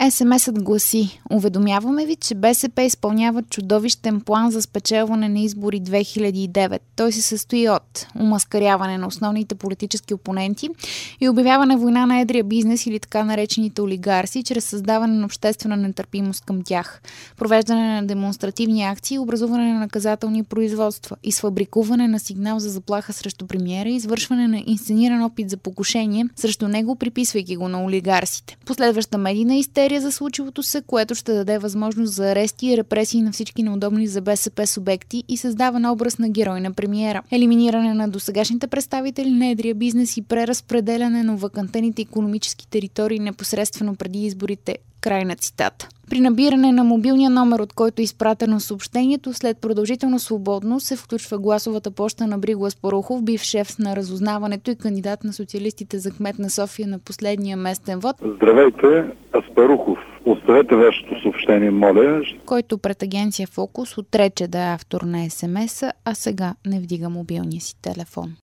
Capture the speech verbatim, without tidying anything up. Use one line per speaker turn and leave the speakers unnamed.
Ес Ем Ес-ът гласи: уведомяваме ви, че Бе Се Пе изпълнява чудовищен план за спечелване на избори две хиляди и девет. Той се състои от омаскаряване на основните политически опоненти и обявяване война на едрия бизнес или така наречените олигарси, чрез създаване на обществена нетърпимост към тях, провеждане на демонстративни акции, образуване на наказателни производства, изфабрикуване на сигнал за заплаха срещу премиера и извършване на инсцениран опит за покушение срещу него, приписвайки го на олигарсите. Последваща медийна истерия за случилото се, което ще даде възможност за арести и репресии на всички неудобни за Бе Се Пе субекти и създаване образ на герой на премиера. Елиминиране на досегашните представители на едрия бизнес и преразпределяне на вакантените икономически територии непосредствено преди изборите. Край на цитата. При набиране на мобилния номер, от който е изпратено съобщението, след продължително свободно се включва гласовата поща на Бриго Аспарухов, бивш шеф на разузнаването и кандидат на социалистите за кмет на София на последния местен вод.
Здравейте, Аспарухов. Оставете вашето съобщение, моля.
Който пред агенция Фокус отрече да е автор на Ес Ем Ес-а, а сега не вдига мобилния си телефон.